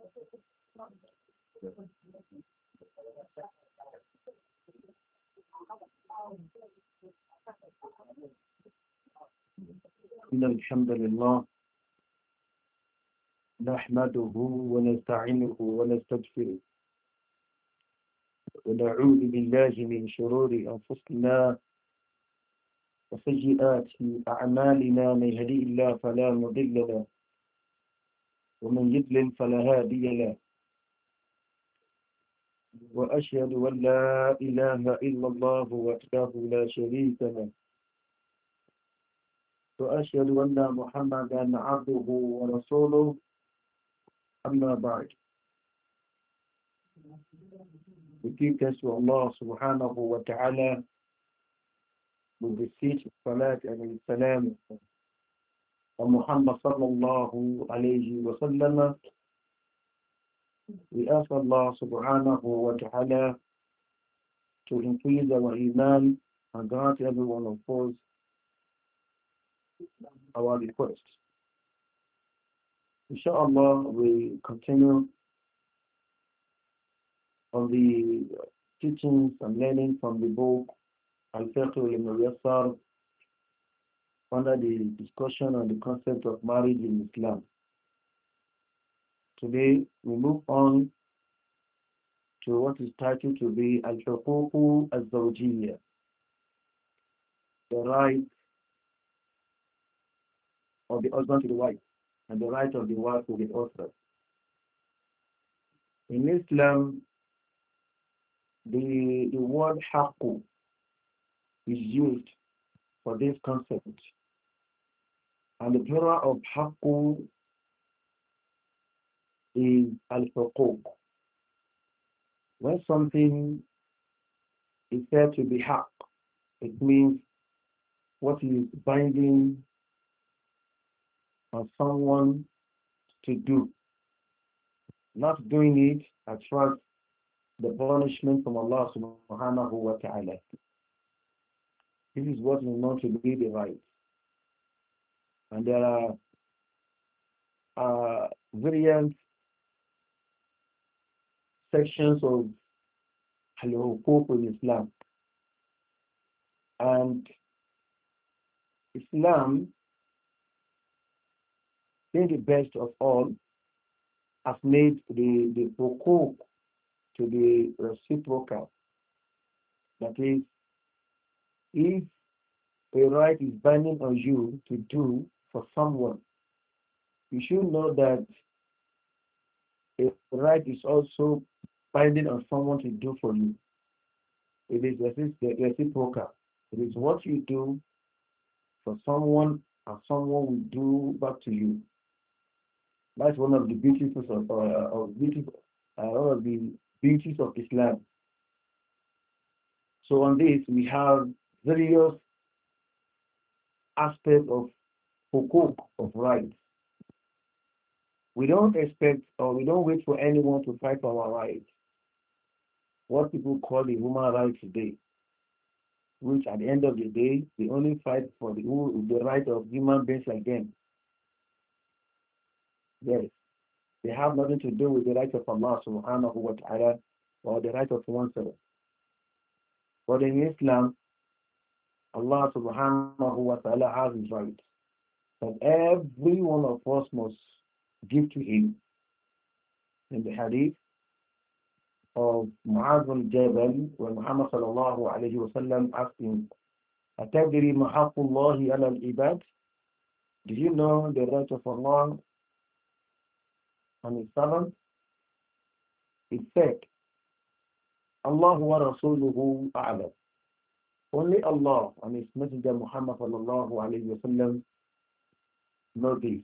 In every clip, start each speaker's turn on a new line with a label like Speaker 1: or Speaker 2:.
Speaker 1: إن الحمد لله نحمده ونستعينه ونستغفره ونعوذ بالله من شرور أنفسنا وسيئات أعمالنا. من يهدي الله فلا مضل له ومن يضلل فلا هادي له، وأشهد أن لا إله إلا الله وحده لا شريك له، وأشهد أن محمدا عبده ورسوله. أما بعد، we give thanks to Allah subhanahu wa ta'ala. We beseech salat and salam on Muhammad sallallahu alayhi wa sallam. We ask Allah subhanahu wa ta'ala to increase our iman and grant every one of us our request. Inshallah, we continue on the teachings and learning from the book Al-Fiqh al-Muyassar under the discussion on the concept of marriage in Islam. Today, we move on to what is titled to be Al-Huquq al-Zawjiyya, the right of the husband to the wife and the right of the wife to the husband. In Islam, the word haqqu is used for this concept, and the plural of haqqu is al-huquq. When something is said to be haqq, it means what is binding on someone to do. Not doing it attracts the punishment from Allah subhanahu wa ta'ala. This is what we know to be the right. And there are variant sections of al-huquq in Islam. And Islam, being the best of all, has made the huquq to be reciprocal. That is, if a right is binding on you to do for someone, you should know that a right is also binding on someone to do for you. It is reciprocal. It is what you do for someone and someone will do back to you. That's one of the beauties of one of the beauties of Islam. So on this, we have various aspects of hukuk, of rights. We don't expect or we don't wait for anyone to fight for our rights. What people call the human rights today, which at the end of the day, they only fight for the right of human beings like them. Yes, they have nothing to do with the right of Allah subhanahu wa ta'ala or the right of oneself. But in Islam, Allah subhanahu wa ta'ala has his rights. But every one of us must give to him. In the hadith of Mu'adh al-Jabal, when Muhammad sallallahu alayhi wa sallam asked him, أَتَدْرِي مَحَقُّ اللَّهِ عَلَى الْعِبَادِ? Do you know the right of Allah on his servant? He said, Allah wa rasuluhu a'lam. Only Allah and his messenger Muhammad sallallahu alayhi wa sallam know this.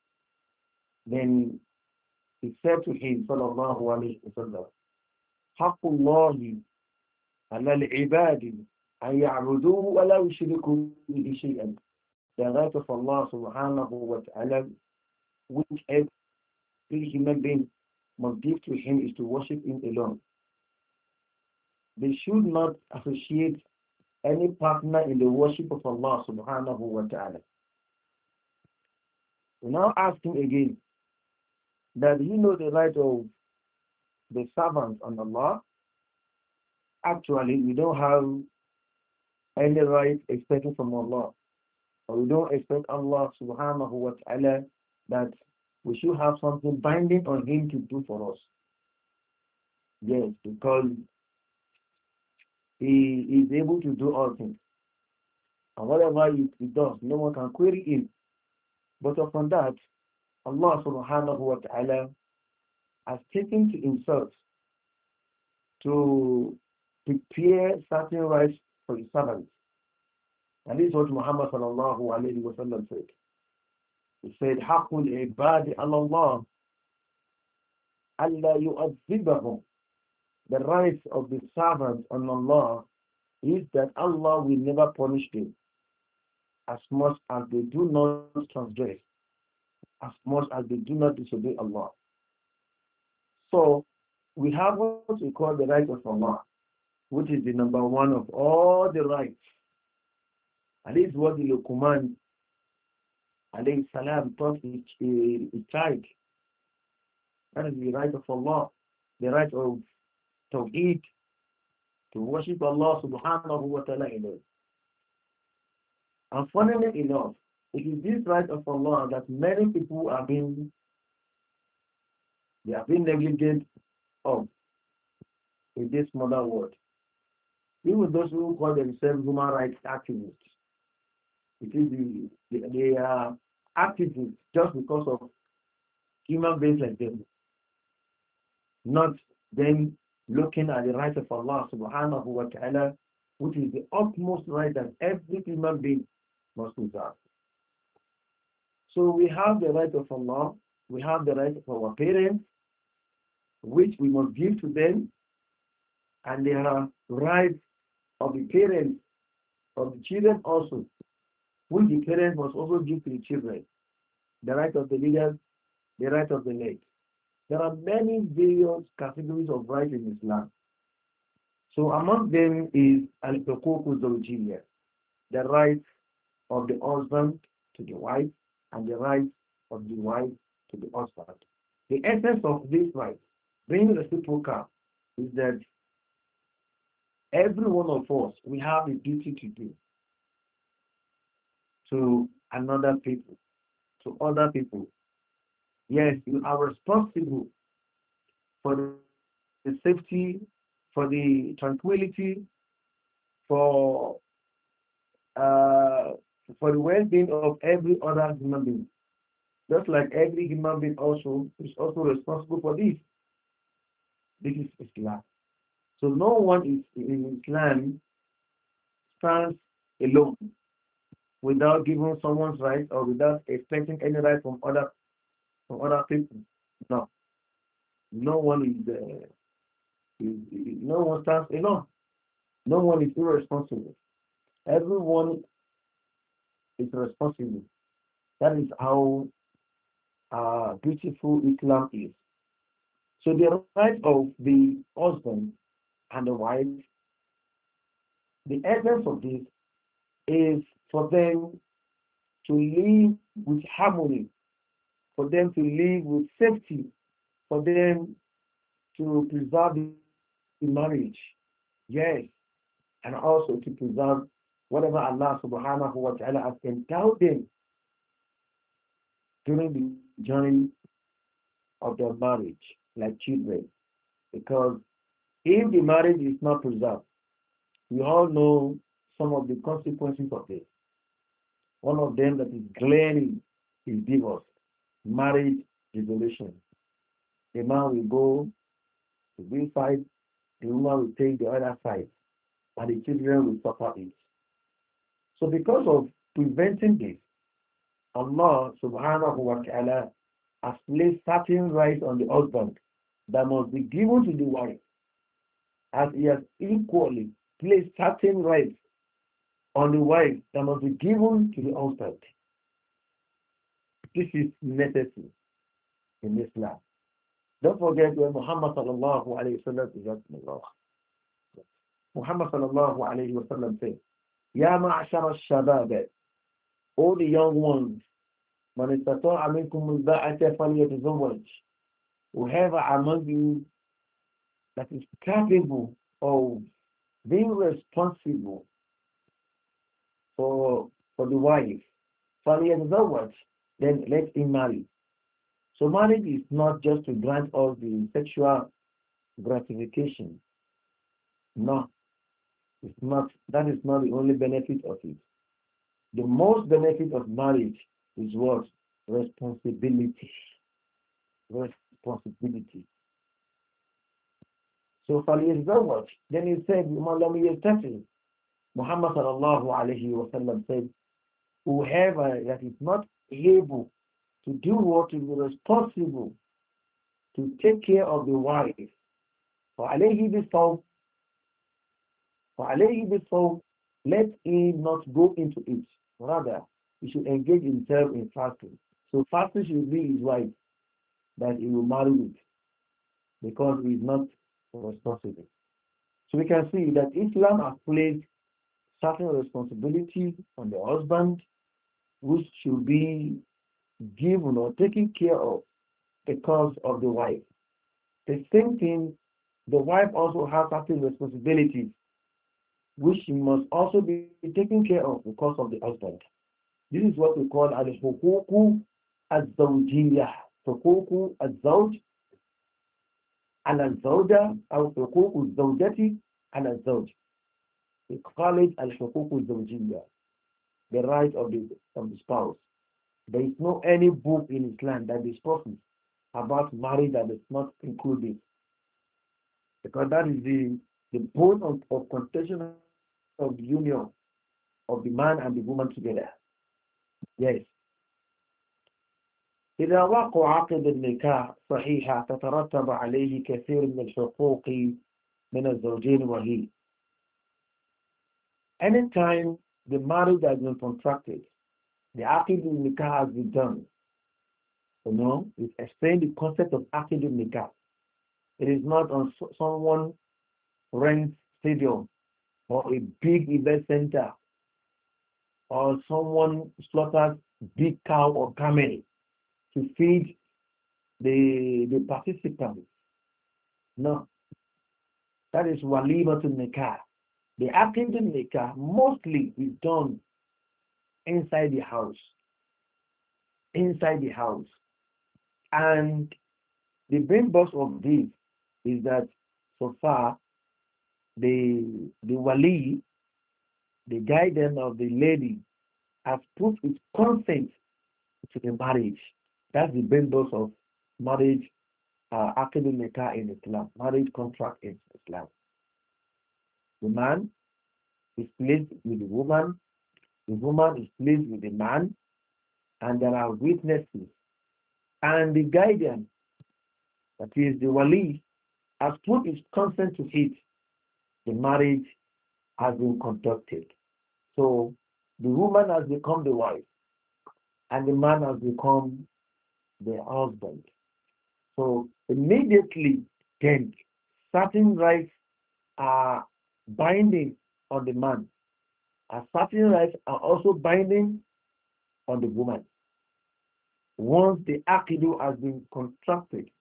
Speaker 1: Then he said to him sallallahu alayhi wa sallam, حق الله على العباد أن يعبدوه ولا يشركوا به شيئا. The right of Allah subhanahu wa ta'ala, which every human being must give to him, is to worship him alone. They should not associate any partner in the worship of Allah subhanahu wa ta'ala. We now ask him again, that he knows the right of the servants on Allah. Actually, we don't have any right expected from Allah. Or we don't expect Allah subhanahu wa ta'ala that we should have something binding on him to do for us. Yes, because he is able to do all things. And whatever he does, no one can query him. But upon that, Allah subhanahu wa ta'ala has taken to himself to prepare certain rights for his servants. And this is what Muhammad sallallahu alayhi wa sallam said. He said, حَقُّ الْعِبَادِ عَلَى اللَّهِ أَلَّا يُؤَذِّبَهُمْ. The rights of the servants on Allah is that Allah will never punish them as much as they do not transgress, as much as they do not disobey Allah. So, we have what we call the right of Allah, which is the number one of all the rights. And this is what the Luqman alayhi salam taught his child. That is the right of Allah, the right of Tawheed, to worship Allah subhanahu wa ta'ala alone. And funnily enough, it is this right of Allah that many people have been negligent of in this modern world. Even those who call themselves human rights activists. It is they are activists just because of human beings like them. Not them looking at the right of Allah subhanahu wa ta'ala, which is the utmost right that every human being must observe. So we have the right of Allah, we have the right of our parents, which we must give to them, and there are rights of the parents, of the children also, which the parents must also give to the children. The right of the leaders, the right of the late. There are many various categories of rights in Islam. So among them is al-huquq zawjiyya, the right of the husband to the wife and the right of the wife to the husband. The essence of this right, being reciprocal, is that every one of us, we have a duty to do to another people, to other people. Yes, you are responsible for the safety, for the tranquility, for the well-being of every other human being. Just like every human being also is also responsible for this. This is Islam. So no one is in Islam stands alone without giving someone's right or without expecting any right from other people. No. No one no one stands alone. No one is irresponsible. Everyone is responsible. That is how beautiful Islam is. So the right of the husband and the wife, the essence of this is for them to live with harmony, for them to live with safety, for them to preserve the marriage. Yes, and also to preserve whatever Allah subhanahu wa ta'ala has endowed them during the journey of their marriage, like children. Because if the marriage is not preserved, we all know some of the consequences of it. One of them that is glaring is divorce, marriage dissolution. The man will go to one side, the woman will take the other side, and the children will suffer it. So because of preventing this, Allah subhanahu wa ta'ala has placed certain rights on the husband that must be given to the wife, as he has equally placed certain rights on the wife that must be given to the husband. This is necessary in Islam. Don't forget when Muhammad sallallahu alayhi wa sallam Muhammad sallallahu alayhi wa sallam said, Ya ma'ashara al-shabab, all the young ones, man istata'a minkum al-ba'ata falyatazawwaj. whoever among you that is capable of being responsible for the wife, فَلْيَتَزَوَّجْ, then let him marry. So marriage is not just to grant us the sexual gratification. No, it's not. That is not the only benefit of it. The most benefit of marriage is what? Responsibility. Responsibility. So فَلْيَتَزَوَّجْ, then he said, مَنْ لَمْ يَسْتَطِعْ, Muhammad sallallahu alayhi wa sallam said, whoever that is not able to do what is responsible to take care of the wife, فَعَلَيْهِ بِالصَّوْمِ, فَعَلَيْهِ بِالصَّوْمِ, let him not go into it. Rather, he should engage himself in fasting. So fasting should be his wife that he will marry with, because he is not responsible. So we can see that Islam has placed certain responsibility on the husband, which should be given or taken care of because of the wife. The same thing, the wife also has certain responsibilities which she must also be taken care of because of the husband. This is what we call al-huquq al-zawjiyah. Huquq al-zawj al-zawja, or huquq al-zawjati al-zawj. We call it al-huquq al-zawjiyah, the right of the spouse. There is no any book in Islam that discusses about marriage that is not included, because that is the point of contention of the union of the man and the woman together. Yes. إذا وقع عقد النكاح صحيحة تترتب عليه كثير من الحقوق من الزوجين وهي. Anytime the marriage has been contracted, the عقد النكاح has been done. It explains the concept of عقد النكاح. It is not on someone rents stadium or a big event center, or someone slaughters big cow or camel to feed the participants. No, that is walimatul nikah. The aqidul nikah mostly is done inside the house. Inside the house. And the main boss of this is that so far the wali, the guardian of the lady, has put its consent to the marriage. That's the main boss of marriage, aqidul nikah in Islam, marriage contract in Islam. The man is placed with the woman is placed with the man, and there are witnesses. And the guardian, that is the wali, has put his consent to it. The marriage has been conducted. So the woman has become the wife, and the man has become the husband. So immediately then, certain rights are binding on the man, and certain rights are also binding on the woman. Once the akidu has been contracted,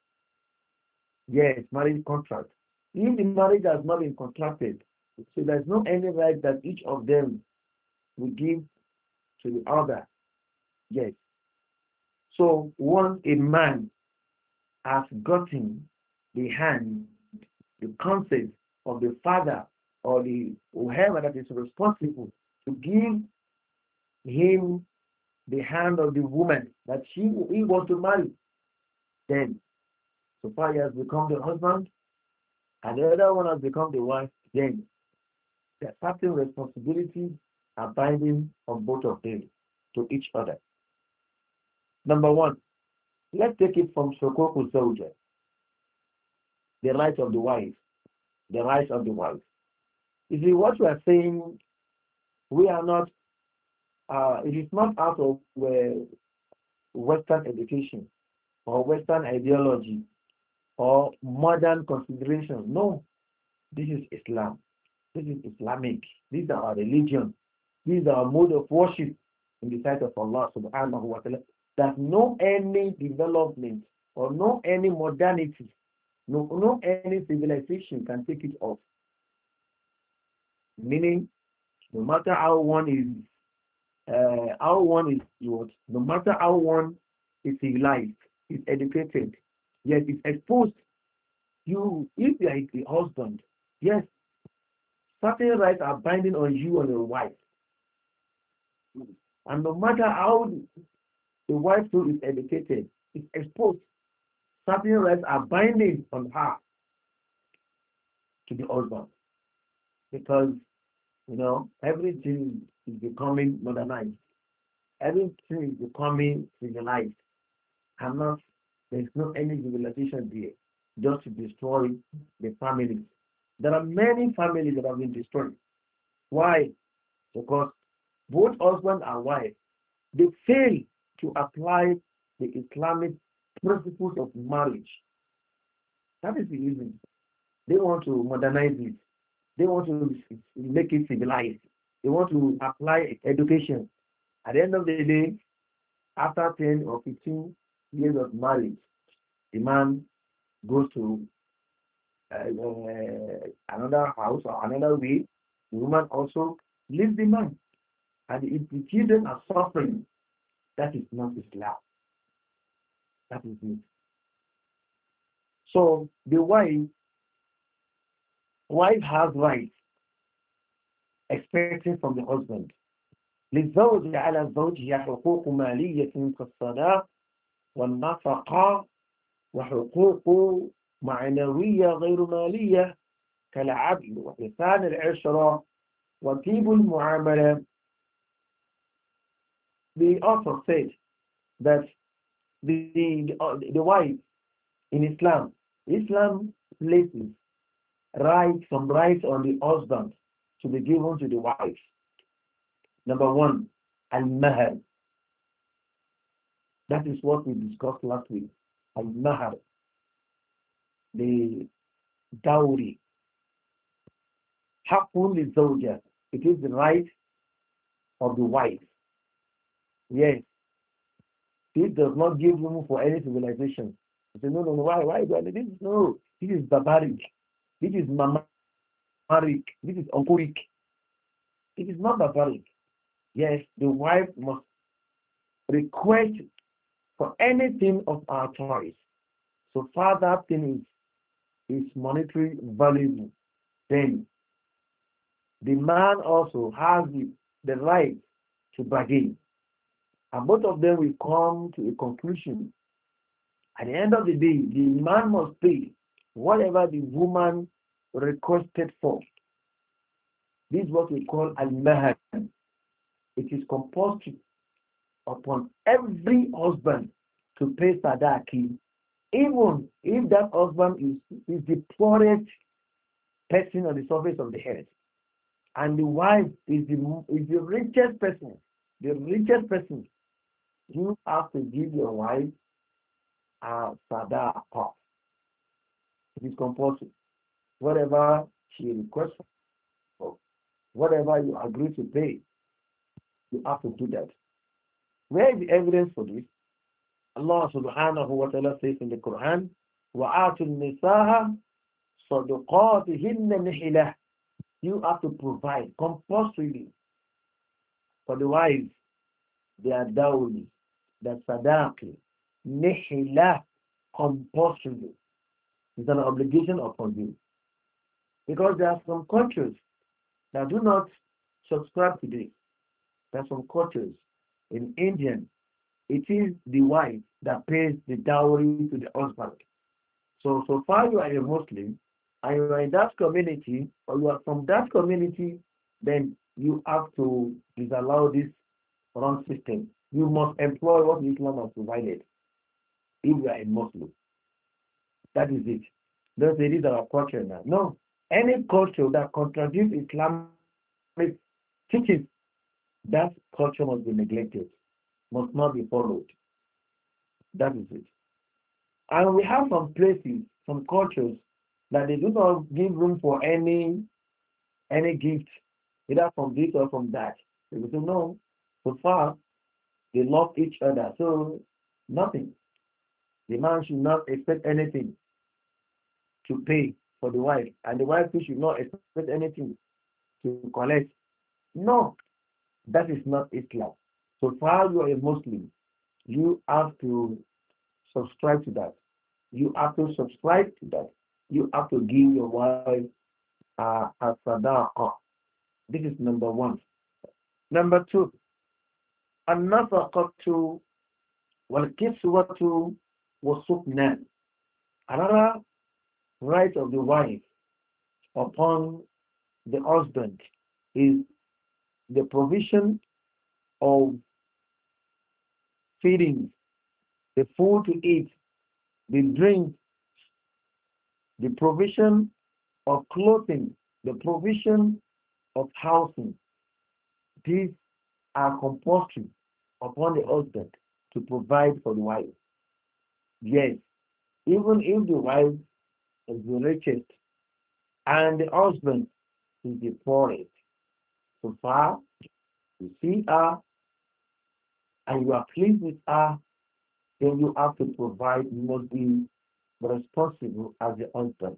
Speaker 1: yes, marriage contract. If the marriage has not been contracted, so there's no any right that each of them will give to the other. Yes. So once a man has gotten the hand, the consent of the father or the whoever that is responsible to give him the hand of the woman that he wants to marry, then so far he has become the husband and the other one has become the wife, then the certain responsibilities are binding on both of them to each other. Number one, let's take it from Shokoku Soldier, the rights of the wife. The rights of the wife. You see, what we are saying, we are not, it is not out of Western education or Western ideology or modern consideration. No, this is Islam. This is Islamic. This is our religion. This is our mode of worship in the sight of Allah subhanahu wa ta'ala. There's no any development or no any modernity, no any civilization can take it off. Meaning, no matter how one is what, no matter how one is civilized, is educated, yet is exposed. You, if you are a husband, yes, certain rights are binding on you and your wife. And no matter how the wife too is educated, is exposed, certain rights are binding on her to the husband. Because, everything is becoming modernized. Everything is becoming civilized. And not, there's no any civilization there just to destroy the families. There are many families that have been destroyed. Why? Because both husband and wife, they fail to apply the Islamic principles of marriage. That is the reason. They want to modernize it. They want to make it civilized. They want to apply education. At the end of the day, after 10 or 15 years of marriage, the man goes to another house or another way. The woman also leaves the man. And if the children are suffering, that is not Islam. That is it. So the wife has rights expecting from the husband. للزوج على الزوجية حقوق مالية كالصلاة والنفقة وحقوق معنوية غير مالية كالعدل وإحسان العشرة وطيب المعاملة. The author said that the wife in Islam places some rights on the husband to be given to the wife. Number one, al-mahar. That is what we discussed last week. Al-mahar, the dowry. Haqqun li-zawja. It is the right of the wife. Yes, this does not give room for any civilization. You say, no, no, no, why do I do this? No, this is barbaric. This is mamaric. This is onkuric. It is not barbaric. Yes, the wife must request for anything of our choice. So far that thing is monetary valuable. Then the man also has the right to bargain. And both of them will come to a conclusion. At the end of the day, the man must pay whatever the woman requested for. This is what we call al-mahar. It is compulsory upon every husband to pay sadaqi, even if that husband is the poorest person on the surface of the earth, and the wife is the richest person. The richest person, you have to give your wife a sadaqah. It is compulsory. Whatever she requests for, whatever you agree to pay, you have to do that. Where is the evidence for this? Allah subhanahu wa ta'ala says in the Quran, وَآتُوا النِّسَاءَ صَدُقَاتِهِنَّ نِحِلَةً. You have to provide compulsorily for the wives their dowry, their sadaqi, nihila, compulsorily. It's an obligation upon you. Because there are some cultures that do not subscribe to this. There are some cultures in India, it is the wife that pays the dowry to the husband. So far you are a Muslim and you are in that community or you are from that community, then you have to disallow this wrong system. You must employ what Islam has provided if you are a Muslim. That is it. Don't say this is our culture now. No. Any culture that contradicts Islamic teachings, that culture must be neglected, must not be followed. That is it. And we have some places, some cultures, that they do not give room for any gift, either from this or from that. They will say, no, so far they love each other. So nothing. The man should not expect anything to pay for the wife, and the wife too should not expect anything to collect. No, that is not Islam. So far you are a Muslim, you have to subscribe to that. You have to subscribe to that. You have to give your wife a sadaqah. This is number one. Number two, النفقة والكسوة والسكنى. Another right of the wife upon the husband is the provision of feeding, the food to eat, the drink, the provision of clothing, the provision of housing. These are compulsory upon the husband to provide for the wife. Yes, even if the wife is the richest and the husband is the poorest, so far you see her and you are pleased with her, then you have to provide. You must be responsible as the husband.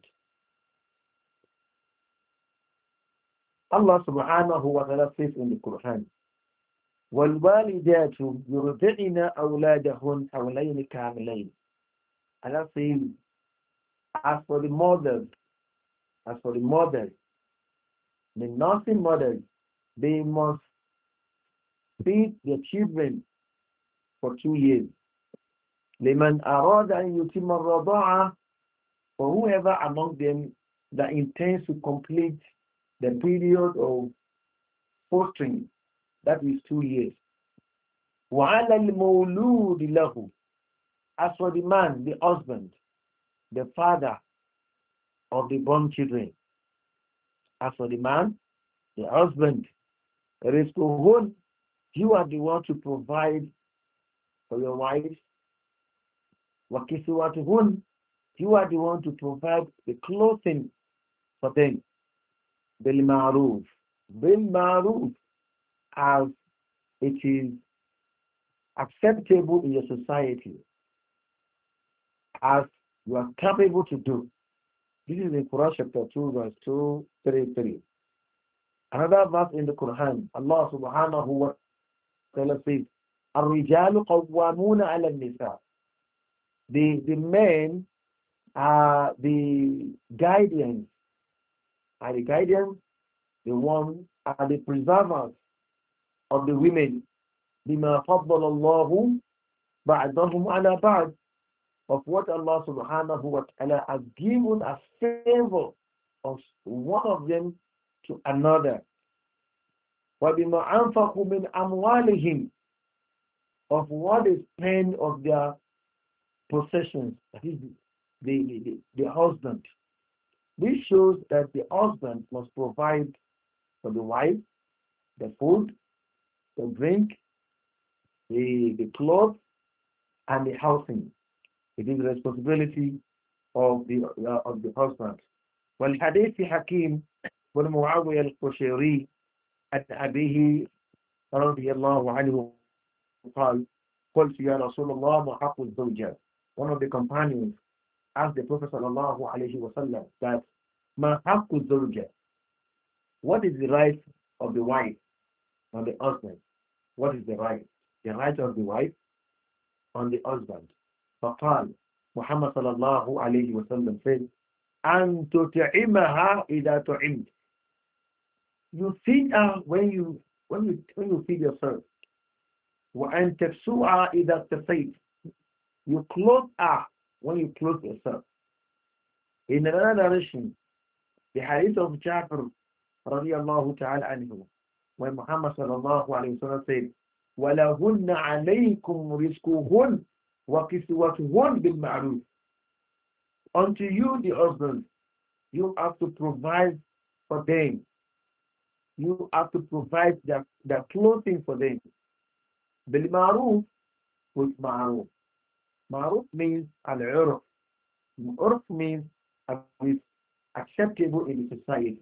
Speaker 1: Allah subhanahu wa ta'ala says in the Quran, وَالْوَالِدَاتُ يُرْضِعْنَ أَوْلَادَهُنْ حَوْلَيْنِ كَامِلَيْنِ. Allah says, as for the mothers, as for the mothers, the nursing mothers, they must feed their children for 2 years. لِمَنْ أَرَادَ أَنْ يُتِمَّ الرَّضَاعَ. For whoever among them that intends to complete the period of fostering, that is 2 years. وَعَلَى الْمَوْلُودِ لَهُ. As for the man, the husband, the father of the born children. As for the man, the husband, رِزْقُهُنْ. You are the one to provide for your wives. وَكِسْوَتُهُنْ. You are the one to provide the clothing for them. بِالْمَعْرُوفِ. بِالْمَعْرُوفِ. As it is acceptable in your society, as you are capable to do. This is in Quran chapter 2 verse 233. Another verse in the Quran, Allah subhanahu wa ta'ala says, الرجال قوامون على النساء. The men are the guardians, the ones are the preservers of the women. بما فضل الله بعضهم على بعض. Of what Allah subhanahu wa ta'ala has given as favor of one of them to another. وَبِمَا أَنْفَقُوا مِنْ أَمْوَالِهِمْ. Of what is spent of their possessions, that is the husband. This shows that the husband must provide for the wife the food, the drink, the clothes, and the housing. It is the responsibility of the husband. والحديث حكيم بن معاوية القشيري عن أبيه رضي الله عنه قال قلت يا رسول الله ما حق الزوجة. One of the companions asked the Prophet sallallahu alaihi wasallam that ما حق الزوجة. What is the right of the wife on the husband? What is the right? The right of the wife on the husband. فقال Muhammad sallallahu alayhi wa sallam said, أن تطعمها إذا طعمت. You feed her when you feed yourself. وأن تكسوها إذا اكتسيت. You clothe her when you clothe yourself. In another narration, the hadith of Ja'far radiyallahu ta'ala anhu, when Muhammad sallallahu alayhi wa sallam said, وَلَهُنَّ عَلَيْكُمْ رِزْقُهُنْ وَكِسْوَتُهُنْ بِالْمَعْرُوفِ. Unto you, the husband, you have to provide for them. You have to provide their clothing for them. بِالْمَعْرُوفِ, with ma'ruf. Ma'ruf means al-urf. Urf means is acceptable in the society.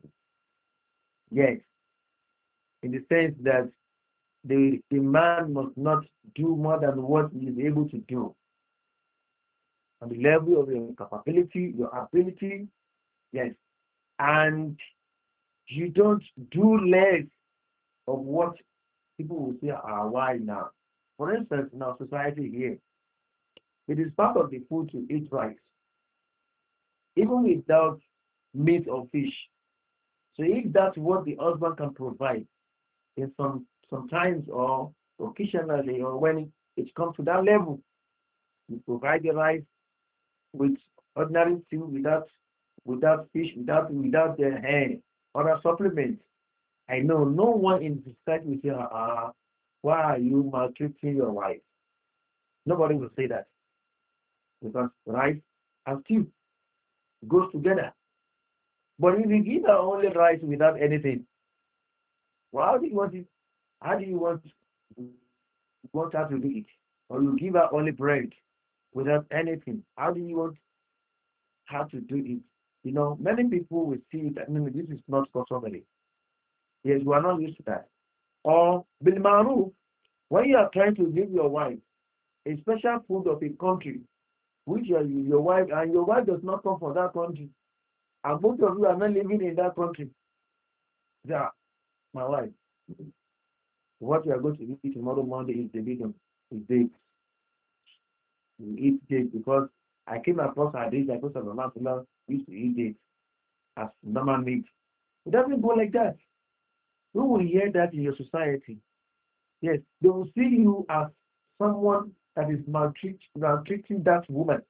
Speaker 1: Yes, in the sense that the man must not do more than what he is able to do. on the level of your capability, your ability, yes, and you don't do less of what people will say are why now. For instance, in our society here, it is part of the food to eat rice, even without meat or fish. So if that's what the husband can provide in sometimes or occasionally or when it comes to that level, you provide the rice with ordinary food without fish, without the other supplements. I know no one in the society will say, why are you maltreating your wife? Nobody will say that because rice and stew goes together. But if you give her only rice without anything, well, how do you want it? How do you want her to do it? Or you give her only bread without anything? How do you want her to do it? Many people will see that no, this is not customary. Yes, we are not used to that. Or bil maruf, when you are trying to give your wife a special food of a country, which your wife and your wife does not come from that country, and both of you are not living in that country. Yeah, my wife, what you are going to eat tomorrow Monday is the vegan, is dates. We eat dates because I came across our dates, I of the Masala used to eat dates as normal meat. It doesn't go like that. Who will hear that in your society? Yes, they will see you as someone that is maltreating that woman.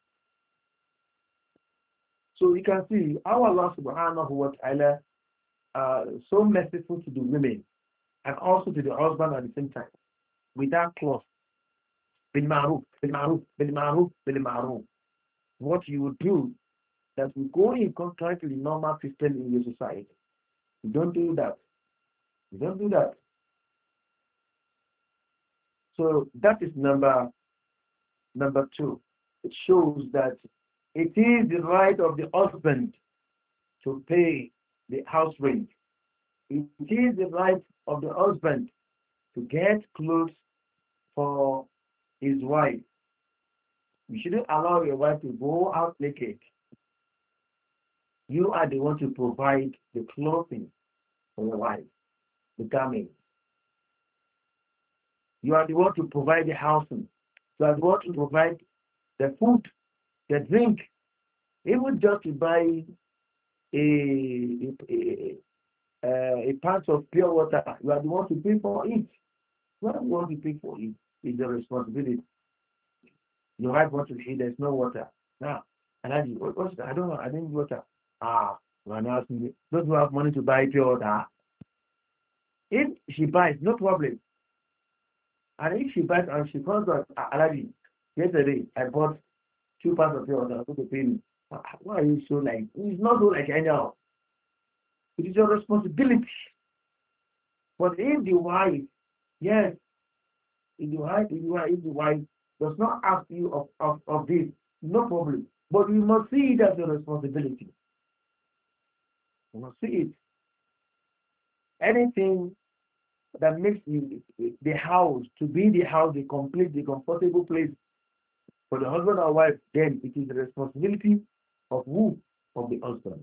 Speaker 1: So you can see how Allah subhanahu wa ta'ala so merciful to the women and also to the husband at the same time. With that clause, bil ma'ruf, bil ma'ruf, bil ma'ruf, bil ma'ruf. What you will do that will go in contrary to the normal system in your society. You don't do that. You don't do that. So that is number two. It shows that it is the right of the husband to pay the house rent. It is the right of the husband to get clothes for his wife. You shouldn't allow your wife to go out naked. You are the one to provide the clothing for your wife, the garment. You are the one to provide the housing. You are the one to provide the food, the drink, even just to buy a part of pure water. You are the one to pay for it. You are the one to pay for it. It's the responsibility. Your wife wants to eat, there's no water. Now, and I don't know, I need water. When I ask me, don't you have money to buy pure water? If she buys, no problem. And if she buys and she comes back, Aladdin, yesterday I bought 2 parts of pure water to pay me. Why are you so like, it's not so like anyhow. It is your responsibility. But if the wife, yes, if the wife does not ask you of this, no problem. But you must see it as a responsibility. You must see it. Anything that makes the house to be the house, the complete, the comfortable place for the husband or wife, then it is the responsibility of who? Of the husband.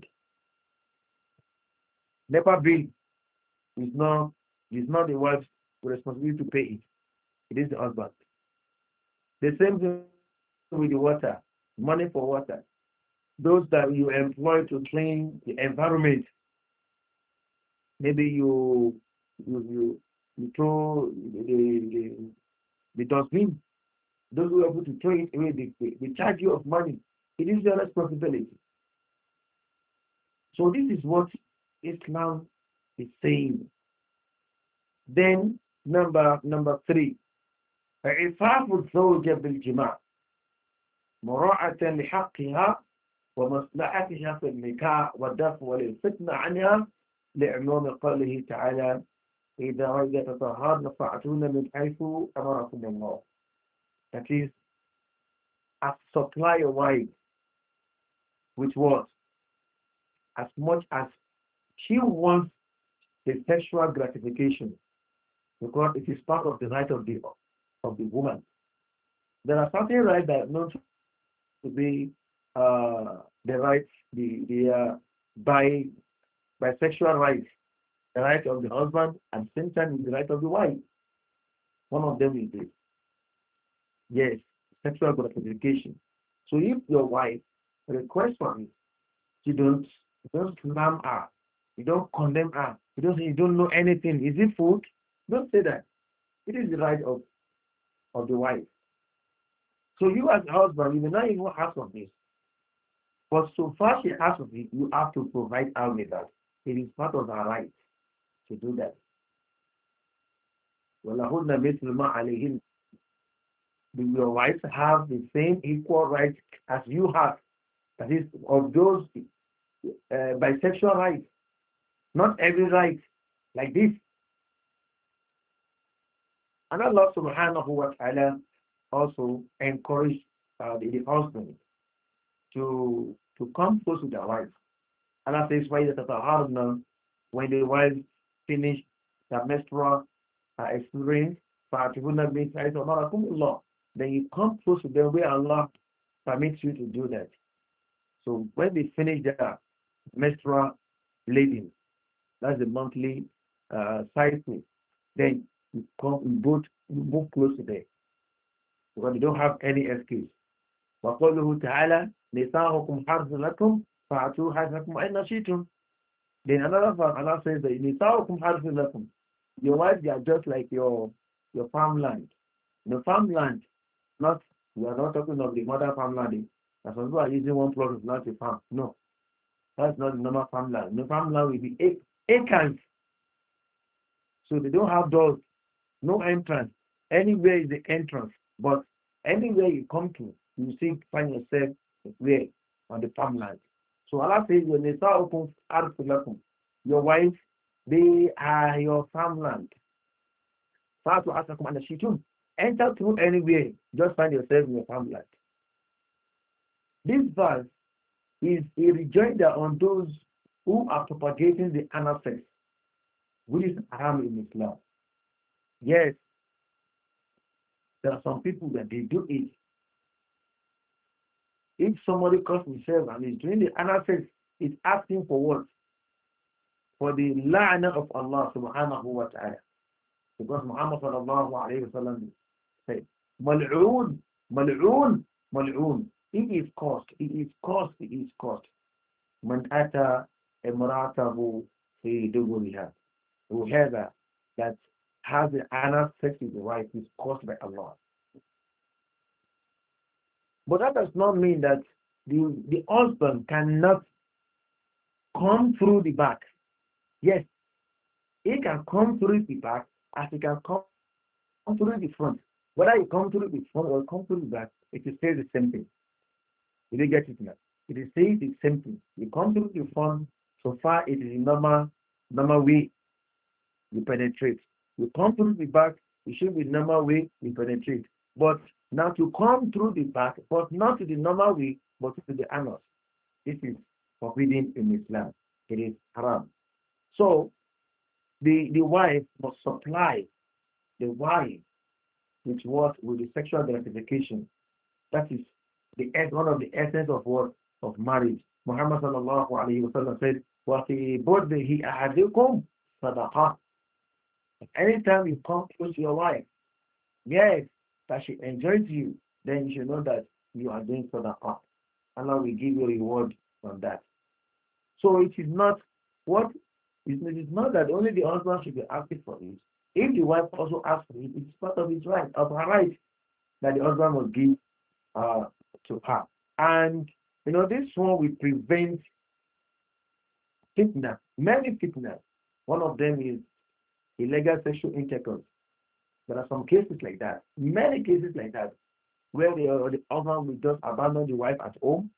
Speaker 1: NEPA bill is not the wife's responsibility to pay it. It is the husband. The same thing with the water, money for water. Those that you employ to clean the environment, maybe you throw the dustbin. Those who are able to throw it away, they charge you of money. It is your responsibility. So this is what Islam is saying. Then number three, إعفاف الزوجة بالجماع مراعاة لحقها ومصلحتها في النكاح والدفع للفتنة عنها لعموم قوله تعالى إذا تطهرن فأتون من حيث أمركم الله. That is, as supply a wife with what? As much as she wants the sexual gratification, because it is part of the right of the woman. There are certain rights that are known to to be the rights, by bisexual rights, the right of the husband, and same time the right of the wife. One of them is this. Yes, sexual gratification. So if your wife requests for it, you don't slam her, you don't condemn her, you don't say you don't know anything. Is it food? Don't say that. It is the right of the wife. So you as a husband, you may not even ask of this. But so far she asks of it, you have to provide her with that. It is part of her right to do that. وَلَهُنَّ مِثْلُ مَا عَلَيْهِنَّ. Your wives have the same equal rights as you have. That is, of those bisexual rights. Not every right like this. And Allah subhanahu wa ta'ala also encouraged the husband to come close to their wife. Allah says, why that when the wife finish the menstrual experience, then you come close to them where Allah permits you to do that. So when they finish their menstrual bleeding, that's the monthly cycle, then you move close to them because they don't have any excuse. وقوله تعالى نساؤكم حرث لكم فأتوا حرثكم أين شئتم. Then another verse, Allah says that نساؤكم حرث لكم. Your wives, they are just like your farmland. The farmland, not we are not talking of the modern farmland. That some people are using one plot of land to farm. No, that's not the normal farmland. The farmland will be acres. So they don't have doors, no entrance. Anywhere is the entrance, but anywhere you come to, you see, find yourself where on the farmland. So Allah says, your wives, they are your farmland. Enter through anywhere, just find yourself in your farmland. This verse is a rejoinder on those who are propagating the anal sex, which is haram in Islam. Yes, there are some people that they do it. If somebody calls himself and is doing the anal sex, is asking for what? For the la'na of Allah subhanahu wa ta'ala. Because Muhammad sallallahu alayhi wa sallam said, Mal'oon, Mal'oon, Mal'oon. It is cost, it is cost, it is cost. Man ata imratahu fi duburiha. Whoever that has the anal sex with the wife is caused by Allah. But that does not mean that the husband cannot come through the back. Yes, he can come through the back as he can come through the front. Whether he come through the front or come through the back, it is still the same thing. You didn't get it now. It is saying the same thing. You come through the front, so far it is the normal way you penetrate. You come through the back, it should be normal way you penetrate. But now to come through the back, but not to the normal way, but to the anus. This is forbidden in Islam. It is haram. So the wife must supply the wife with what? With the sexual gratification. That is one of the essence of what? Of marriage. Muhammad sallallahu alayhi wa sallam said, وَفِي بُرْدِهِ أَحَدِكُمْ صَدَقَةً. Anytime you come close to your wife, yes, that she enjoys you, then you should know that you are doing sadaqah. Allah will give you a reward on that. So it is not that only the husband should be asking for it. If the wife also asks for it, it's part of his right, of her right, that the husband must give to her. And this one will prevent fitna, many fitna. One of them is illegal sexual intercourse. There are some cases like that, many cases like that, where the husband will just abandon the wife at home.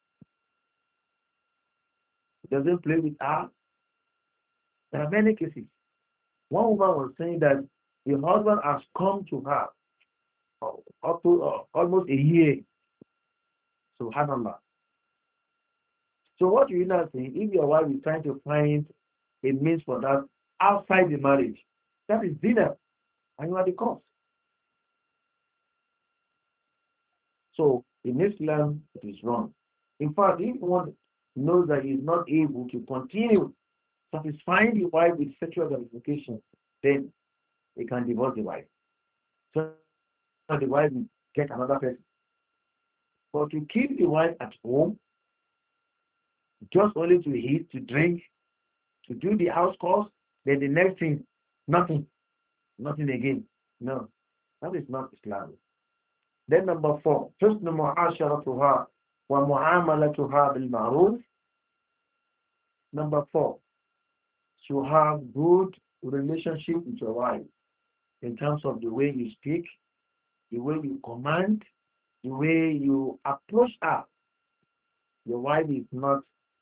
Speaker 1: He doesn't play with her. There are many cases. One woman was saying that the husband has come to her up to almost a year. Subhanallah. So what you now say, if your wife is trying to find a means for that outside the marriage, that is dinner, and you are the cause. So In Islam, it is wrong. In fact, if one knows that he is not able to continue satisfying the wife with sexual gratification, then he can divorce the wife. So the wife will get another person. But to keep the wife at home, just only to eat, to drink, to do the house calls, then the next thing, nothing, nothing again. No, that is not Islam. Then number 4, حسن معاشرتها ومعاملتها بالمعروف. Number 4, to have good relationship with your wife in terms of the way you speak, the way you command, the way you approach her. Your wife is not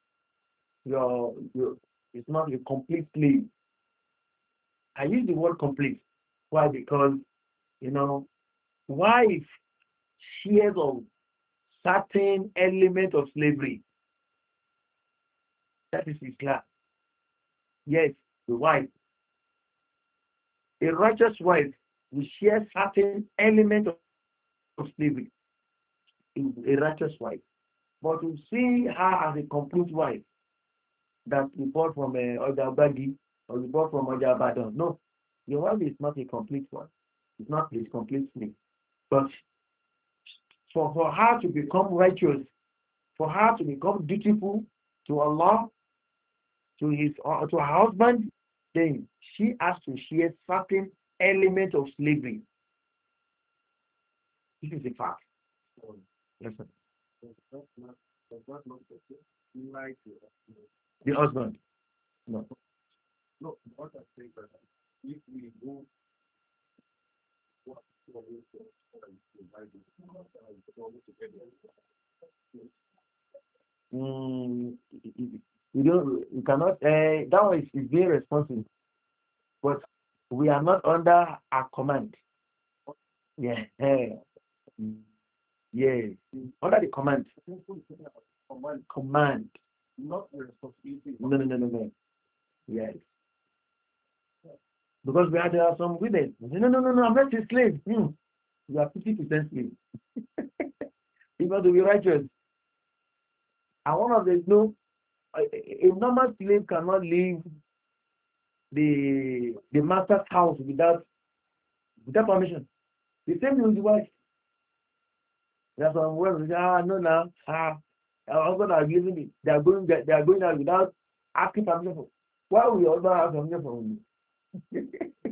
Speaker 1: your is not a complete slave. I use the word complete. Why? Because you know, wife shares of certain element of slavery. That is Islam. Yes, the wife, a righteous wife, will share certain element of slavery. A righteous wife, but to see her as a complete wife that you bought from Ojabagi or you bought from Ojabadan. No, your wife is not a complete one. It's not a complete slave. But for her to become righteous, for her to become dutiful to Allah, to her husband, then she has to share certain element of slavery. This is a fact. Yes, sir. The husband. No. No, what I say that if we go Mm, you cannot, that one is being responsible, but we are not under a command. Yeah, yes, under the command. Command. Not the responsibility. No, no, no, no, no. Yes. Because there are some women. No, no, no, no, I'm not a slave. You are 50% slave. You got to be righteous. And one of the, no, a normal slave cannot leave the master's house without permission. The same with the wife. There's some women no, now, our husband are giving it. They are going out without asking permission for. Why will your husband ask permission from you?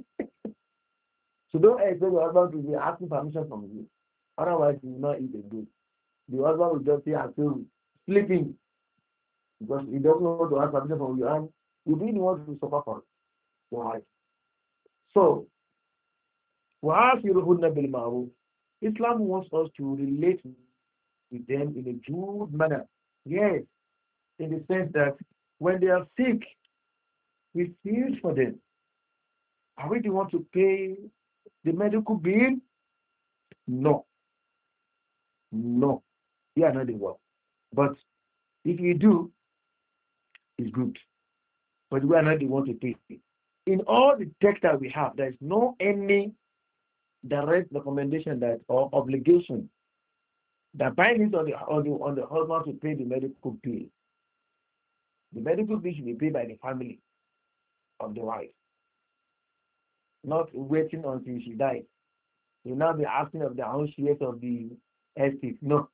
Speaker 1: So don't expect your husband to be asking permission from you. Otherwise, you will not eat the good. The husband will just say, I'm still sleeping because he doesn't want to ask permission from you, and you didn't want to suffer for it. Why? So, وَعَاشِرُهُنَّ بِالْمَعْرُوفِ. Islam wants us to relate with them in a good manner. Yes, in the sense that when they are sick, we feel for them. Are we the one to pay the medical bill? No. No. We are not the one. But if you do, it's good. But we are not the one to pay. In all the text that we have, there is no any direct recommendation that or obligation that binds on the husband to pay the medical bill. The medical bill should be paid by the family of the wife, not waiting until she dies. You now be asking of the own shares of the estate. No.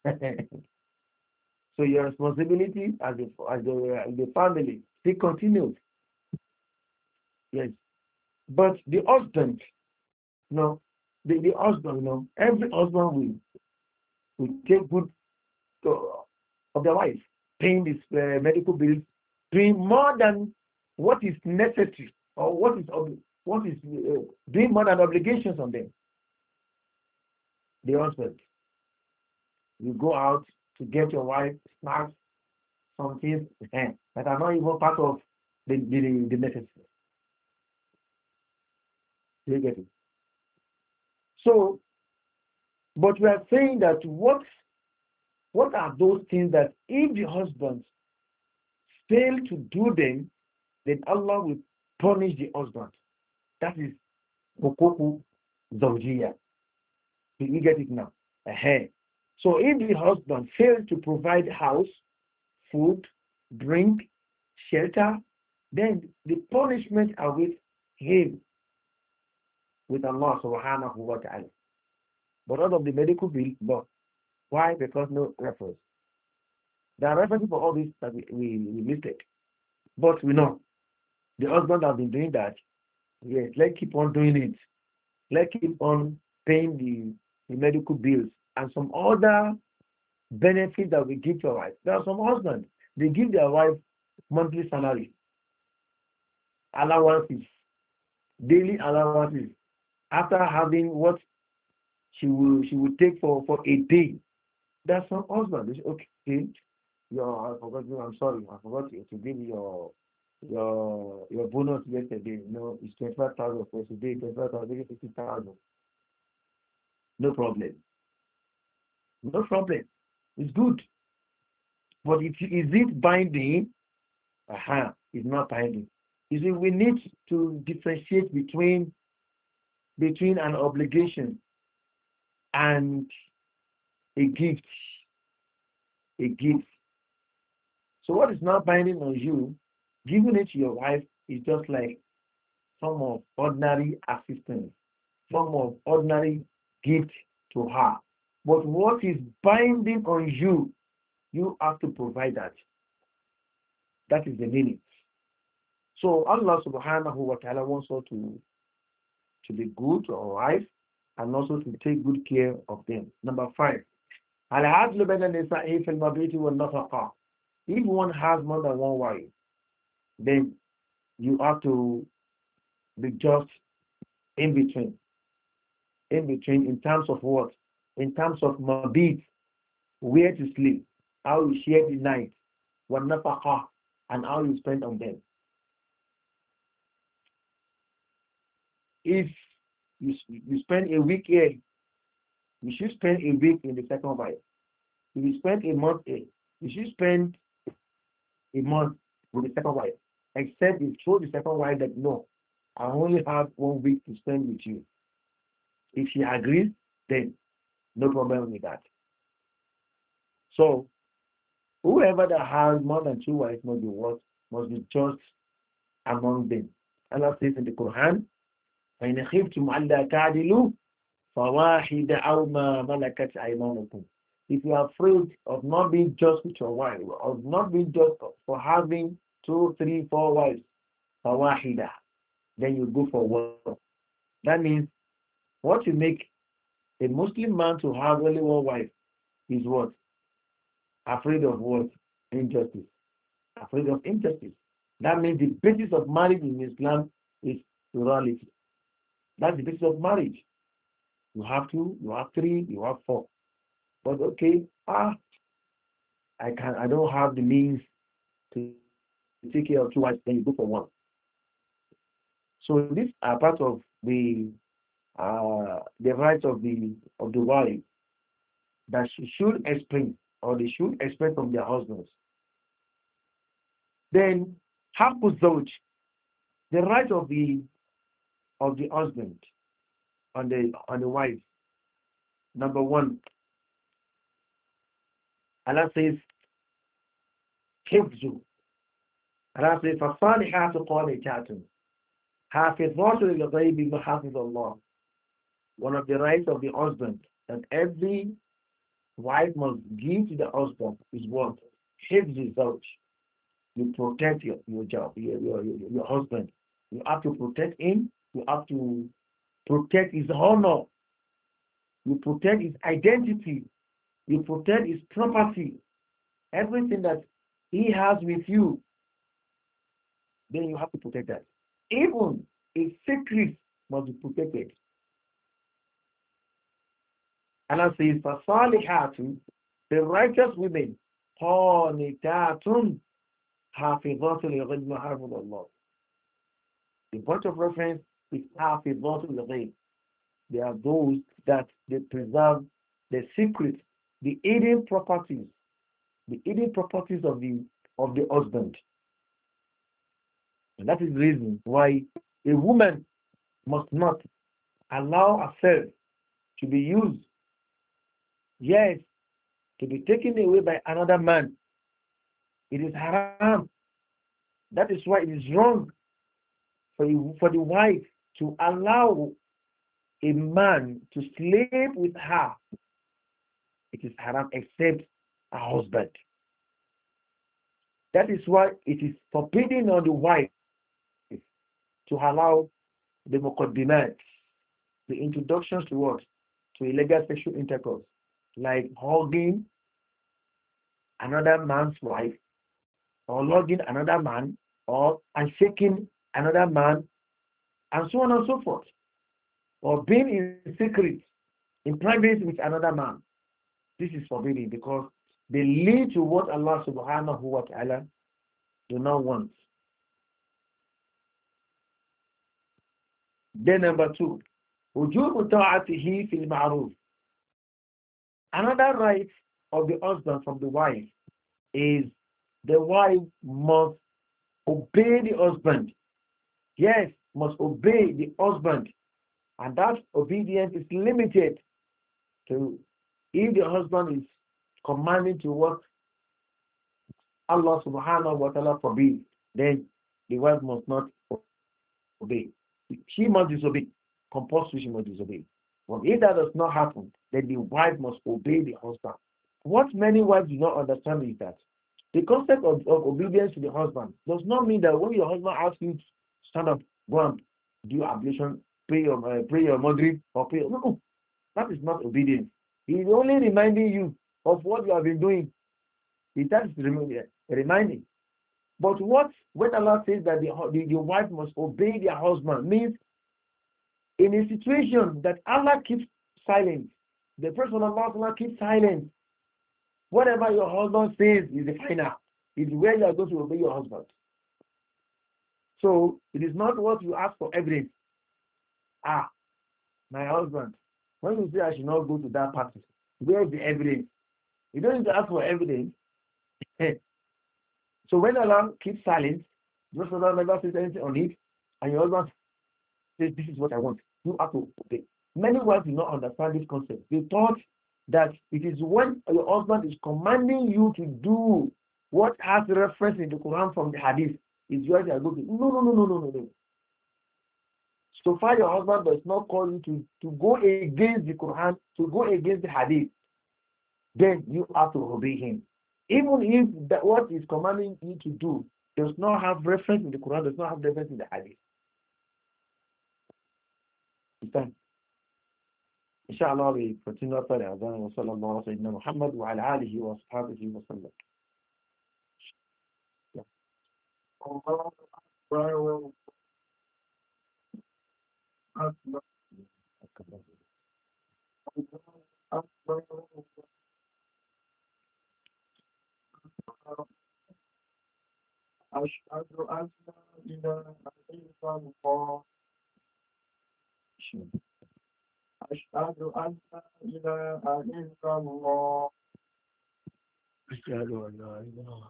Speaker 1: So your responsibility as the family still continues. Yes. But the husband, no, the husband, no, every husband will take good of the wife, paying this medical bills, doing more than what is necessary or what is doing more than obligations on them. The husband, you go out to get your wife snacks, some things that are not even part of the necessary. You get it? So, but we are saying that what are those things that if the husband fail to do them, then Allah will punish the husband. That is Hukuku Zawjiya. You get it now? So if the husband fails to provide house, food, drink, shelter, then the punishment awaits him with Allah subhanahu wa ta'ala. But out of the medical bill, no. Why? Because no reference. There are references for all this that we listed. But we know the husband has been doing that. Yes, let's keep on doing it. Let's keep on paying the medical bills and some other benefits that we give to our wife. There are some husbands, they give their wife monthly salary, allowances, daily allowances, after having what she will take for a day. There are some husbands, they say, okay, I forgot you, I'm sorry, I forgot you to give you your bonus yesterday. It's 25,000 for today, 25,000, 50,000. No problem. No problem. It's good. But is it binding? It's not binding. You see, we need to differentiate between an obligation and a gift. A gift. So what is not binding on you, giving it to your wife is just like some of ordinary assistance, some of ordinary gift to her. But what is binding on you, you have to provide that. That is the meaning. So Allah subhanahu wa ta'ala wants us to be good to our wives and also to take good care of them. Number 5. العدل بين النساء في المبيت والنفقة. If one has more than one wife, then you have to be just in between. In between in terms of what? In terms of mabit, where to sleep, how you share the night, what nafaqah, and how you spend on them. If you spend a week here, you should spend a week in the second wife. If you spend a month here, you should spend a month with the second wife. Except you told the second wife that no, I only have 1 week to spend with you. If she agrees, then no problem with that. So whoever that has more than 2 wives must be just among them. Allah says in the Quran, فَإِنْ خِفْتُمْ أَلَّا تَعْدِلُوا فَوَاحِدَ أَوْ مَا مَلَكَتْ أَيْمَانُكُمْ. If you are afraid of not being just with your wife, of not being just for having 2, 3, 4 wives, فَوَاحِدَ, then you go for one. That means what you make a Muslim man to have only one wife is what? Afraid of what? Injustice. Afraid of injustice. That means the basis of marriage in Islam is plurality. That's the basis of marriage. You have 2, you have 3, you have 4. But okay, I don't have the means to take care of 2 wives, then you go for one. So these are part of the rights of the wife that she should explain, or they should expect from their husbands. Then haqqu zawj, the right of the husband on the wife. Number 1, Allah says hifzu. Allah says فَالصَّالِحَاتُ قَانِتَاتٌ حَافِظَاتُ لِلْغَيْبِ مَحَافِظَ اللَّهِ. One of the rights of the husband that every wife must give to the husband is what? Hifzu zawj. You protect your husband. You have to protect him. You have to protect his honor. You protect his identity. You protect his property. Everything that he has with you, then you have to protect that. Even his secrets must be protected. Allah says, فَصَالِحَاتٌ, the righteous women, قَانِتَاتٌ حَافِظَاتٌ لِلْغَيْبِ مَحَافِظَ اللَّهِ. The point of reference is حَافِظَاتٌ لِلْغَيْبِ. They are those that they preserve the secrets, the hidden properties of the husband. And that is the reason why a woman must not allow herself to be used, yes, to be taken away by another man. It is haram. That is why it is wrong for the wife to allow a man to sleep with her. It is haram except a husband. That is why it is forbidden on the wife to allow the muqaddimat, the introductions to what? To illegal sexual intercourse, like hugging another man's wife, or lugging another man, or and shaking another man, and so on and so forth, or being in secret, in private with another man. This is forbidden because they lead to what Allah subhanahu wa ta'ala do not want. Then number two, وجوب طاعته في المعروف. Another right of the husband from the wife is the wife must obey the husband. Yes, must obey the husband. And that obedience is limited to if the husband is commanding to what Allah subhanahu wa ta'ala forbids, then the wife must not obey. She must disobey. Compulsory, she must disobey. But if that does not happen, then the wife must obey the husband. What many wives do not understand is that the concept of obedience to the husband does not mean that when your husband asks you to stand up, go and do ablution, pray your Maghrib, or pray. No, that is not obedience. He is only reminding you of what you have been doing. That is reminding. But when Allah says that the wife must obey their husband, means in a situation that Allah keeps silent, the person of Allah keeps silent. Whatever your husband says is the final. Is where you are going to obey your husband. So it is not what you ask for evidence. My husband, when you say I should not go to that party, where is the evidence? You don't need to ask for evidence. So when Allah keeps silent, just Allah never says anything on it, and your husband says, this is what I want, you have to obey. Many wives do not understand this concept. They thought that it is when your husband is commanding you to do what has reference in the Quran from the Hadith, is yours you are going to. No. So far your husband does not call you to go against the Quran, to go against the Hadith, then you have to obey him. Even if that what is commanding you to do does not have reference in the Quran, does not have reference in the Hadith. Inshallah, we continue after the Adhan. Wa sallallahu alayhi wa Muhammad wa ala alihi wa ashabihi wa sallam.
Speaker 2: أشهد أن لا إله إلا الله أشهد أن لا إله إلا الله
Speaker 1: أشهد أن لا إله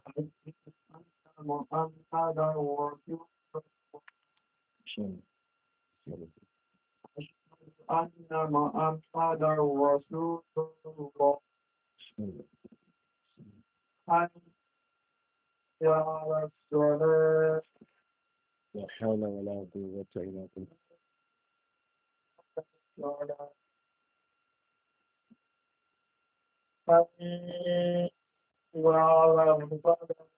Speaker 2: محمدا رسول الله
Speaker 1: أشهد
Speaker 2: أن محمدا رسول الله حي على الصلاة
Speaker 1: لا حول ولا قوة إلا بالله.
Speaker 2: حي على الفلاح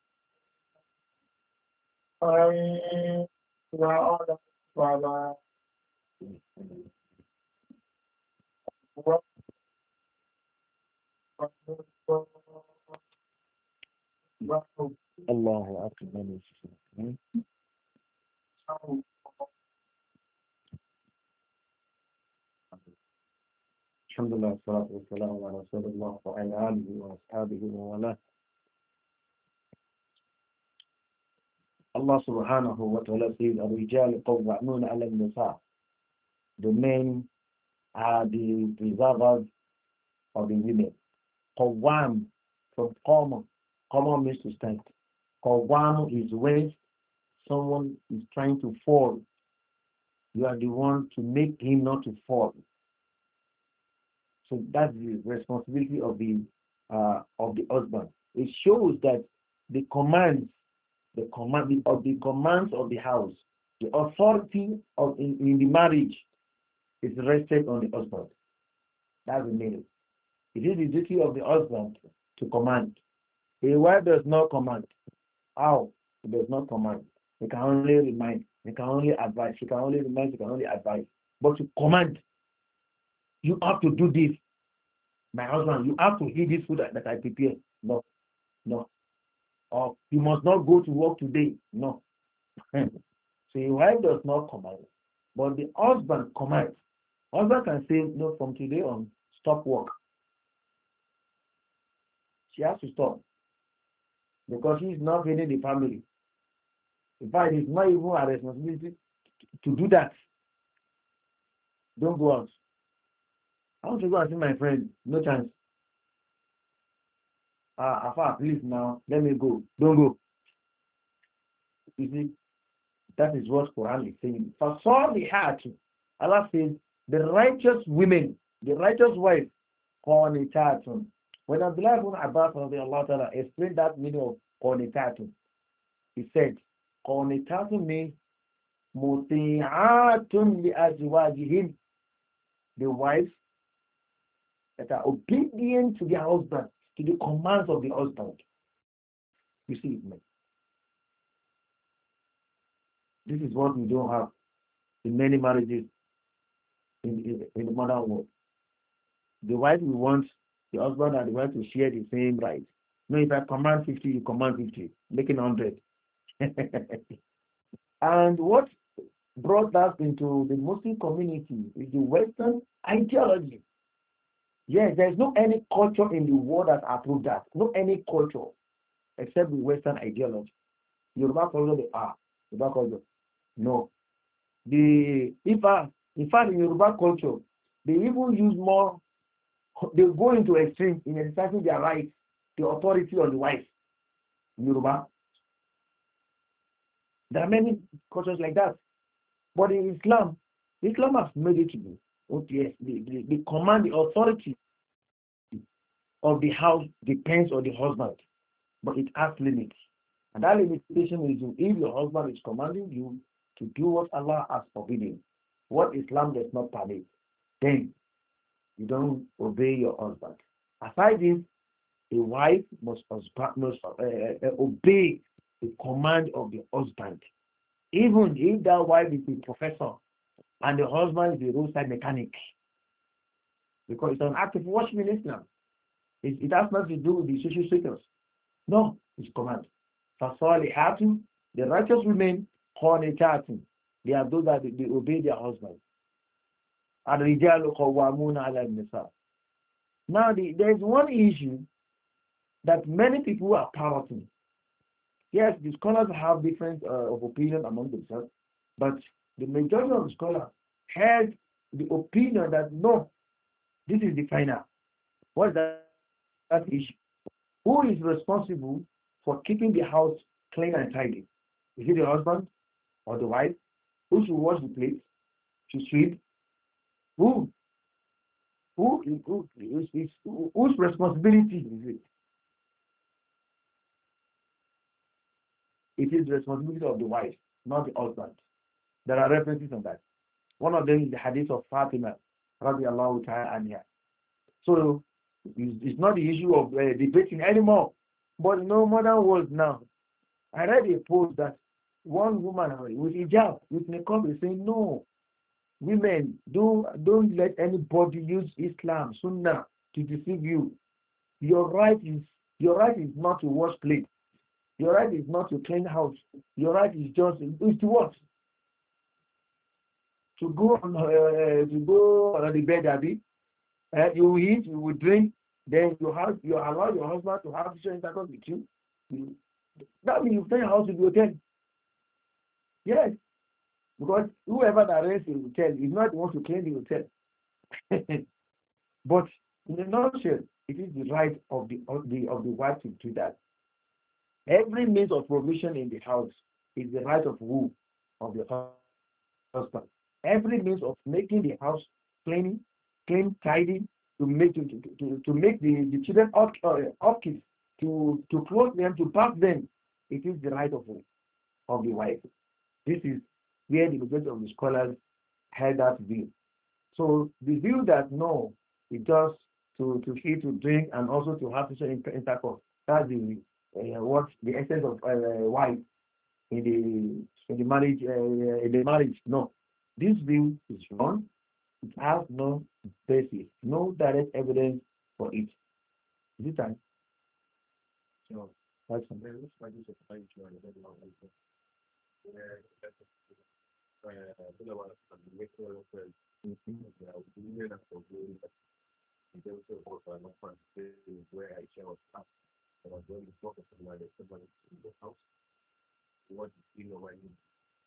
Speaker 2: حي على الصلاة
Speaker 1: الله أكبر. الحمد لله والصلاة والسلام على رسول الله وعلى آله وأصحابه ومن Allah subhanahu wa ta'ala says, الرجال قوامون على النساء. The men are the preservers of the women. Qawwam from common. Common means to stand. Qawwam is when someone is trying to fall. You are the one to make him not to fall. So that's the responsibility of the of the husband. It shows that the commands, the commands of the house, the authority of in the marriage is rested on the husband. That's the meaning. It is the duty of the husband to command. A wife does not command. How? He does not command. He can only remind. He can only advise. He can only remind. He can only advise. But to command, you have to do this. My husband, you have to eat this food that I prepare. No, no. Or you must not go to work today. No. So a wife does not command. But the husband commands. Husband can say, no, from today on, stop work. She has to stop because she is not feeding the family. In fact, it's not even her responsibility to do that. Don't go out. I want to go and see my friend. No chance. Afar, please now, let me go. Don't go. You see, that is what Quran is saying. For all the heart, Allah says, the righteous women, the righteous wife, qanitatun. When Abdullah ibn Abbas radiallahu ta'ala explained that meaning of qanitatun, he said, qanitatun means muti'atun li azwajihim, the wives that are obedient to their husband, to the commands of the husband. You see it, man. This is what we don't have in many marriages in the modern world. The wife will want the husband and the wife to share the same rights. No, if I command 50, you command 50, making 100. And what brought us into the Muslim community is the Western ideology. Yes, there's no any culture in the world that approves that. No any culture except the Western ideology. Yoruba culture, they are. Yoruba culture. No. In fact, in Yoruba culture, they even use more, they go into extreme in exercising their rights, the authority on the wife. In Yoruba. There are many cultures like that. But in Islam has made it to be. Oh, yes, the command, the authority of the house depends on the husband, but it has limits. And that limitation is if your husband is commanding you to do what Allah has forbidden, what Islam does not permit, then you don't obey your husband. Aside this, a wife must obey the command of the husband. Even if that wife is a professor and the husband is a roadside mechanic. Because it's an act of worship in Islam. It has nothing to do with the social status. No, it's command. فَصَالِحَاتٌ, the righteous women, قَانِتَاتٌ, they are those that they obey their husband. الرِّجَالُ قَوَّامُونَ عَلَى النِّسَاءِ. Now, there is one issue that many people are parroting. Yes, the scholars have different of opinion among themselves, but the majority of the scholars had the opinion that no, this is the final. What is that issue? Who is responsible for keeping the house clean and tidy? Is it the husband or the wife? Who should wash the plates? Should sweep? Whose responsibility is it? It is the responsibility of the wife, not the husband. There are references on that. One of them is the hadith of Fatima, radiallahu ta'ala anha. So it's not the issue of debating anymore. But no modern world now. I read a post that one woman with hijab, with niqab, is saying, no, women, don't let anybody use Islam, Sunnah, to deceive you. Your right is not to wash plates. Your right is not to clean house. Your right is to what? To go on the bed, Abby. You will eat, you will drink, then you allow your husband to have sexual intercourse with you. That means you turn your house to the hotel. Yes. Because whoever that rents the hotel is not the one to clean the hotel. But in a nutshell, it is the right of the wife to do that. Every means of provision in the house is the right of who? Of the husband. Every means of making the house clean, tidy, to make the children upkeep, to clothe them, to bath them. It is the right of the wife. This is where the majority of the scholars held that view. So the view that no, it just to eat, to drink, and also to have sexual intercourse. That's what the essence of wife in the marriage. No, this view is wrong. It has no basis, no direct evidence for it. Is it time?
Speaker 2: So,
Speaker 1: That's
Speaker 2: there looks like this is a page where the headline is where the one of the ritual says, we knew that for doing that. They also also not trying to see where I share was up. And I was really focused on where there's somebody in the house. What you know when you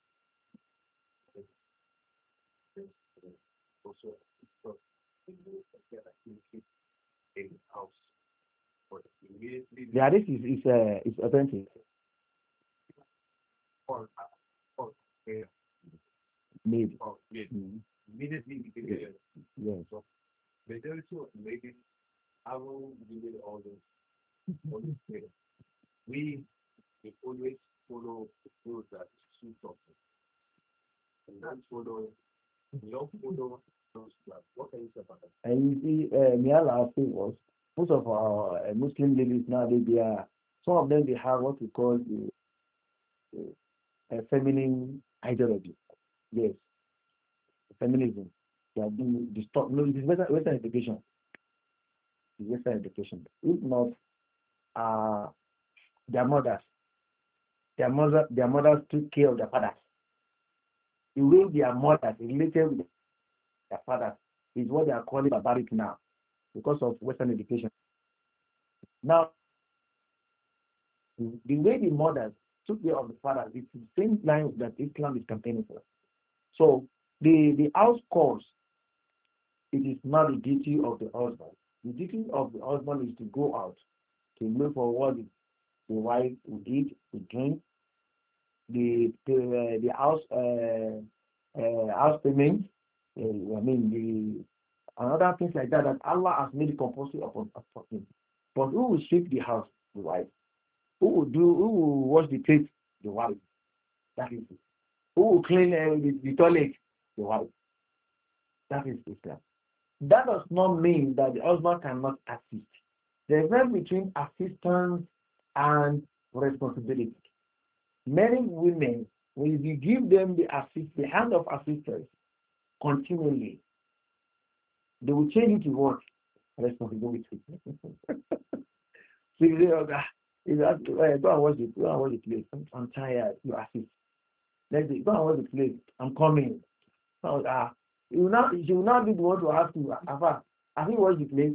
Speaker 2: also so get activity in the house. But immediately
Speaker 1: yeah, this is authentic.
Speaker 2: or or yeah,
Speaker 1: Maybe.
Speaker 2: or yeah,
Speaker 1: Mm.
Speaker 2: immediately we can get
Speaker 1: Yes.
Speaker 2: so majority of ladies I will do all this data. We always follow the rules that suit us. And that's follow we don't follow those that. What can you say about that?
Speaker 1: And you see, may Allah say was most of our Muslim ladies nowadays, some of them they have what we call feminine ideology. Yes, feminism. They are being distorted. No, it is Western education. It is Western education. If not, uh, their mothers, their mothers took care of their fathers. The way their mothers related with their fathers is what they are calling barbaric now because of Western education. Now, the way the mothers took care of the fathers is the same line that Islam is campaigning for. So the house calls, it is not the duty of the husband. The duty of the husband is to go out to look for what the wife will eat, to drink, the house payment. I mean and other things like that that Allah has made it compulsory upon him. But who will sweep the house? The wife. Who will wash the plate? The wife. That is it. Who will clean the toilet? The wife. That is Islam. That does not mean that the husband cannot assist. The difference between assistance and responsibility. Many women, when you give them the hand of assistance continually, they will change it to what? Responsibility. So you say, okay, you have to, go and watch the plate. I'm tired. You assist. Let's say, go and watch the plate. I'm coming. So, she will not be the one to ask you, Afa, have you watched the plate?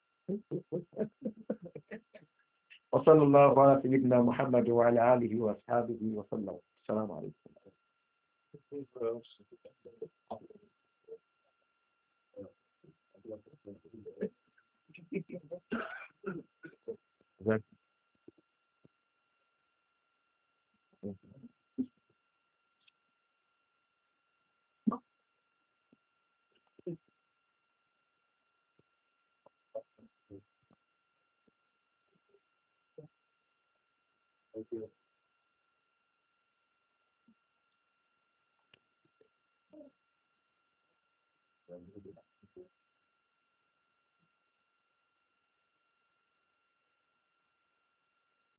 Speaker 1: وصلى الله على سيدنا محمد وعلى آله وأصحابه وسلم. السلام عليكم.
Speaker 2: Thank you.